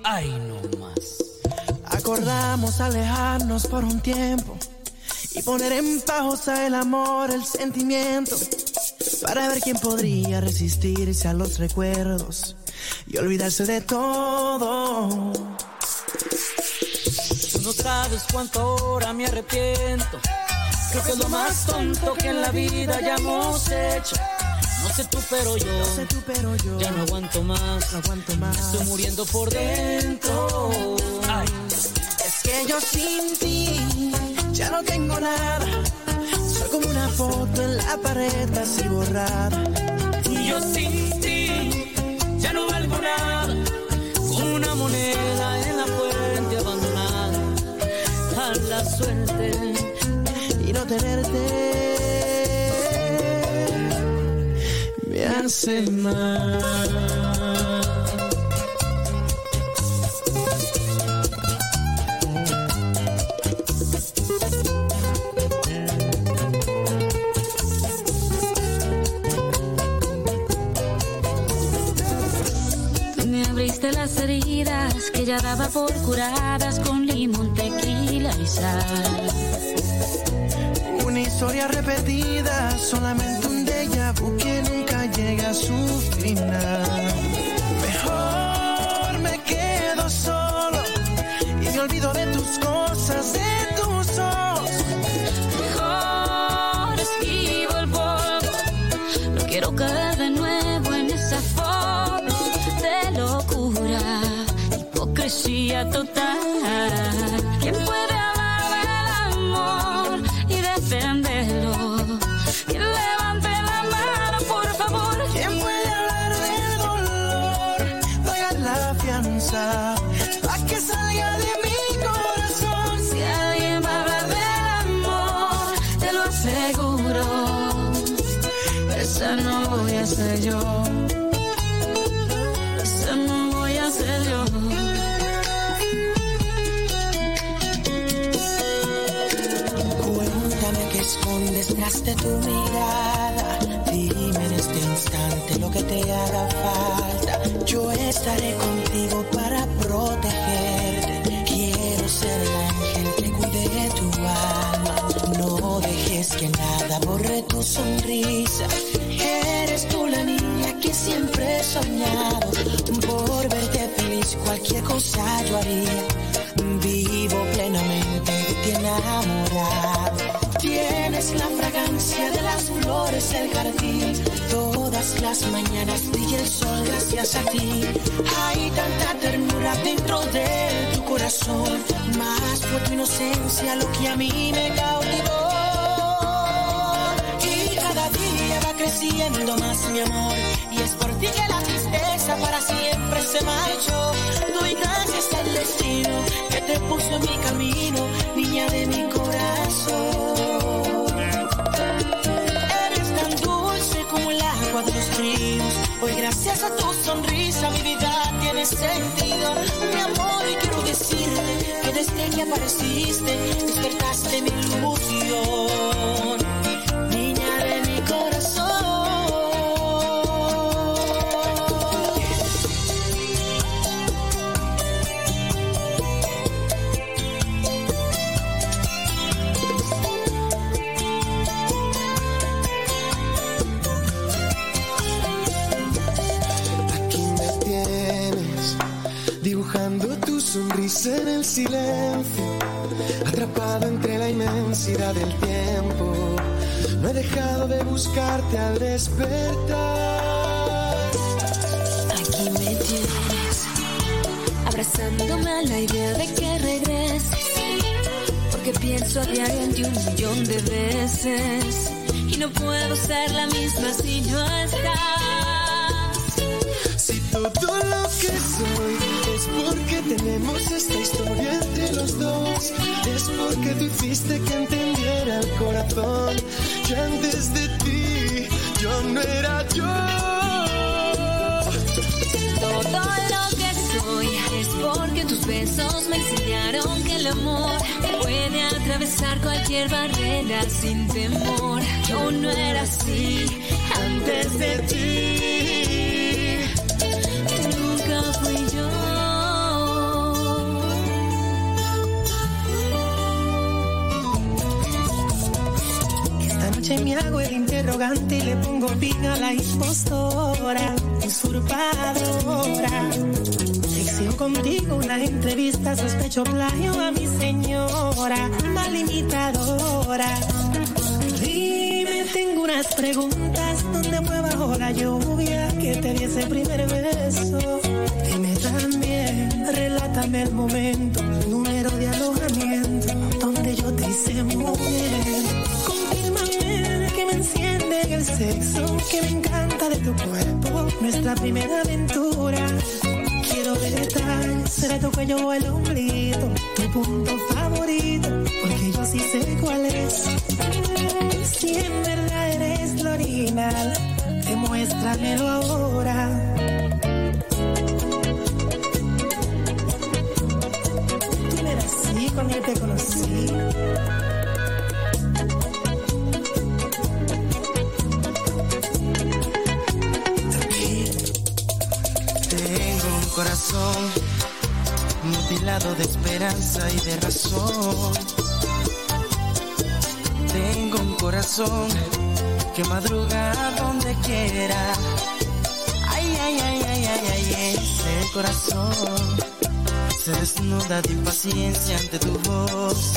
Ay, no más. Acordamos alejarnos por un tiempo y poner en pausa el amor, el sentimiento, para ver quién podría resistirse a los recuerdos y olvidarse de todo. Tú no sabes cuánto ahora me arrepiento. Creo que es lo más tonto que en la vida hayamos hecho. No sé tú, pero yo ya no aguanto más. Estoy muriendo por dentro. Ay. Es que yo sin ti ya no tengo nada. Soy como una foto en la pared así borrada. Y yo sin ti ya no valgo nada. Como una moneda en la fuente abandonada. A la suerte y no tenerte me hace mal. Tú me abriste las heridas que ya daba por curadas con limón, tequila y sal. Una historia repetida, solamente un déjà vu que nunca llega a su final. Mejor me quedo solo y me olvido de tus cosas, de tus ojos. Mejor esquivo el polvo, no quiero caer de nuevo en esa foto de locura, hipocresía total. ¿Quién puede hablar del amor y defenderlo? ¿Quién levante la mano, por favor? ¿Quién puede hablar del dolor? Pagar la fianza pa' que salga de mi corazón. Si alguien va a hablar del amor, te lo aseguro, esa no voy a ser yo. Esa no voy a ser yo. Cuéntame qué escondes tras de tu mirada. Dime en este instante lo que te haga falta. Yo estaré contigo para protegerte. Quiero ser el ángel que cuide de tu alma. No dejes que nada borre tu sonrisa. Eres tú la niña que siempre he soñado. Por verte feliz cualquier cosa yo haría. Vivo plenamente de ti enamorado. Tienes la fragancia de las flores del jardín. Todas las mañanas brilla el sol gracias a ti. Hay tanta ternura dentro de tu corazón. Más por tu inocencia lo que a mí me cautivó. Y cada día va creciendo más mi amor. Y es por ti que la tristeza para siempre se marchó. Doy gracias al destino que te puso en mi camino, niña de mi corazón. Eres tan dulce como el agua de los ríos. Hoy gracias a tu sonrisa mi vida tiene sentido. Mi amor, y quiero decirte que desde que apareciste despertaste mi ilusión, niña de mi corazón. Dibujando tu sonrisa en el silencio, atrapado entre la inmensidad del tiempo. No he dejado de buscarte al despertar. Aquí me tienes, abrazándome a la idea de que regreses, porque pienso a diario en ti 1,000,000 de veces y no puedo ser la misma si no estás. Si todo lo que soy es porque tenemos esta historia entre los dos, es porque tú hiciste que entendiera el corazón que antes de ti yo no era yo. Todo lo que soy es porque tus besos me enseñaron que el amor puede atravesar cualquier barrera sin temor. Yo no era así antes de ti. Nunca fui yo. me hago el interrogante y le pongo fin a la impostora, usurpadora. Exijo contigo una entrevista, sospecho plagio a mi señora, mal imitadora. Dime, tengo unas preguntas, ¿dónde fue bajo la lluvia que te di ese primer beso? Dime también, relátame el momento, número de alojamiento, donde yo te hice mujer. Confírmame que me enciende el sexo, que me encanta de tu cuerpo, nuestra primera aventura. Quiero detalles, será tu cuello o el ombligo, tu punto favorito, porque yo sí sé cuál es. Si en verdad eres lo original, demuéstramelo ahora. Tú no eras así cuando yo te conocí. Tengo un corazón mutilado de esperanza y de razón. Tengo un corazón que madruga donde quiera. Ay, ay, ay, ay, ay, ay, ese corazón se desnuda de impaciencia ante tu voz.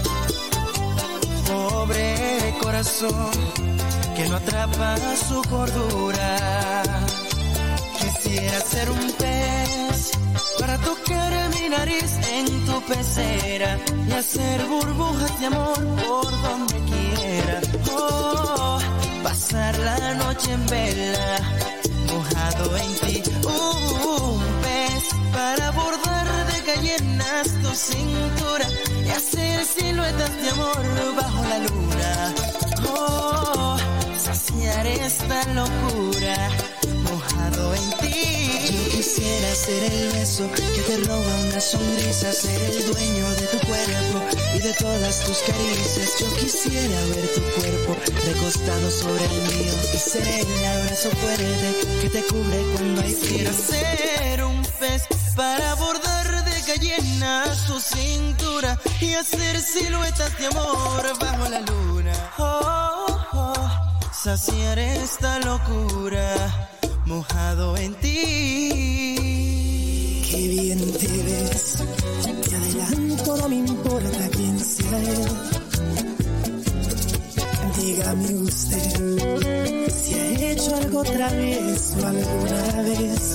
Pobre corazón que no atrapa su cordura. Quisiera ser un pez para tocar mi nariz en tu pecera y hacer burbujas de amor por donde quiera. Oh, pasar la noche en vela, mojado en ti. Un pez para bordar de gallinas tu cintura y hacer siluetas de amor bajo la luna. Oh, saciar esta locura, mojado en ti. Yo quisiera ser el beso que te roba una sonrisa, ser el dueño de tu cuerpo y de todas tus caricias. Yo quisiera ver tu cuerpo recostado sobre el mío y ser el abrazo fuerte que te cubre cuando hay frío. Quisiera ser un pez para bordar de gallinas tu cintura y hacer siluetas de amor bajo la luna. Oh, oh, saciar esta locura, mojado en ti. Qué bien te ves, te adelanto, no me importa quién sea él. Dígame usted si ha hecho algo otra vez o alguna vez.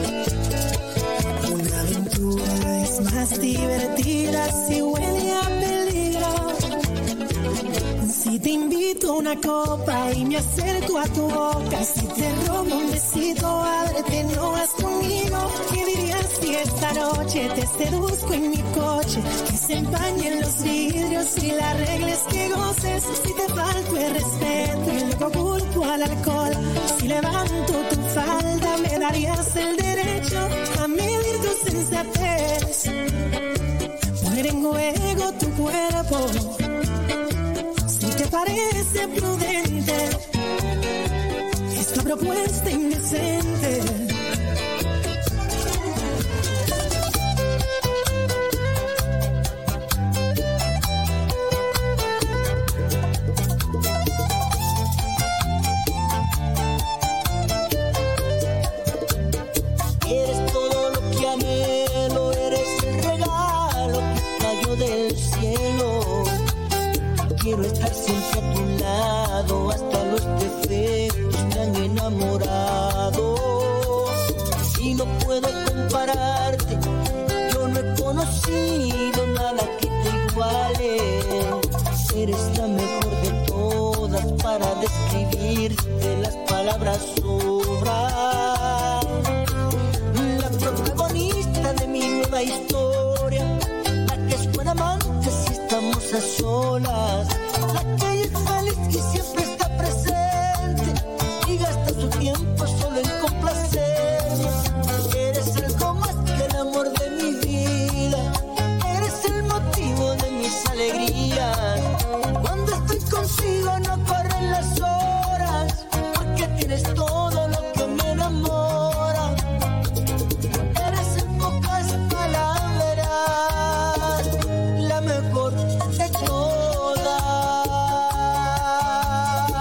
Una aventura es más divertida si huele a peligro. Si te invito a una copa y me acerco a tu boca, si te robo un besito, ábrete, no vas conmigo. ¿Qué dirías si esta noche te seduzco en mi coche? Que se empañen los vidrios y la regla es que goces. Si te falto el respeto y luego culpo al alcohol, si levanto tu falda me darías el derecho a medir tu sensatez, poner en juego tu cuerpo. ¿Te parece prudente esta propuesta indecente? Eres todo lo que anhelo, eres el regalo que cayó del cielo. Quiero estar siempre a tu lado, hasta los defectos me han enamorado. Y no puedo compararte, yo no he conocido nada que te iguale. Eres la mejor de todas, para describirte las palabras sobran. La protagonista de mi nueva historia, la que es buena amante si estamos a solas, la que es feliz y siempre está presente y gasta su tiempo solo en complacerme. Eres algo más que el amor de mi vida, eres el motivo de mis alegrías. Cuando estoy contigo no corren las horas, porque tienes todo lo que me enamora. Eres en pocas palabras la mejor de todas.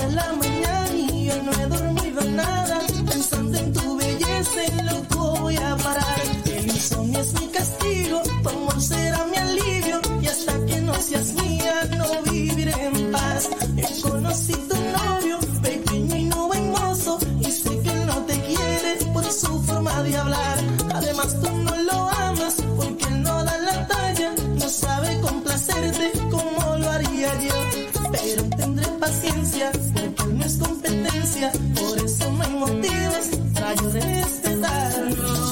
la mañana y yo no he dormido nada. Pensando en tu belleza, en loco voy a parar. El insomnio es mi castigo, tu amor será mi alivio. Y hasta que no seas mía, no viviré en paz. Conocí tu novio, pequeño y no buen mozo. Y sé que él no te quiere por su forma de hablar. Además tú no lo amas porque él no da la talla. No sabe complacerte como lo haría yo. Pero tendré paciencia porque él no es competencia. Por eso no hay motivos para yo respetarlo.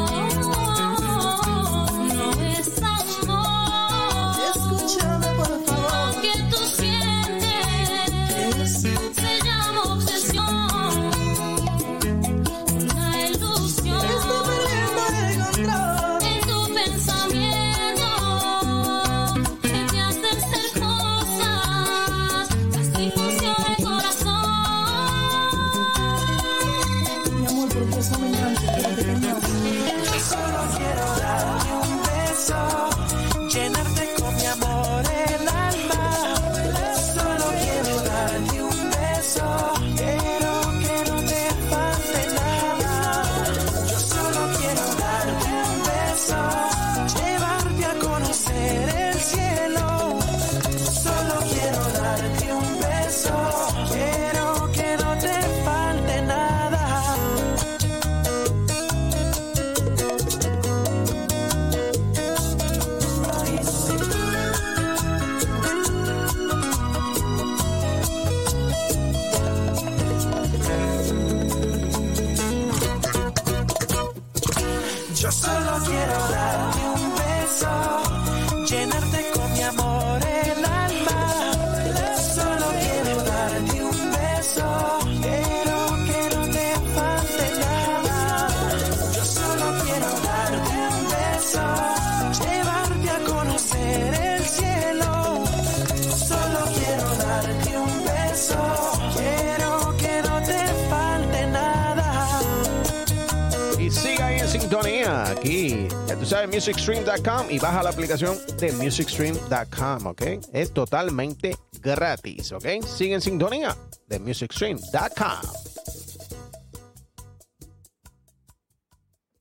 Yo solo quiero darte un beso, llenarte con mi amor el alma. Solo quiero darte un beso, quiero que no te falte nada. Yo solo quiero darte un beso, llevarte a conocer el cielo. Solo quiero darte un beso, quiero que no te falte nada. Y siga ahí en sintonía, aquí, ya tú sabes, musicstream.com, y baja la aplicación de musicstream.com, ¿ok? Es totalmente gratis, ¿ok? Sigue en sintonía de musicstream.com.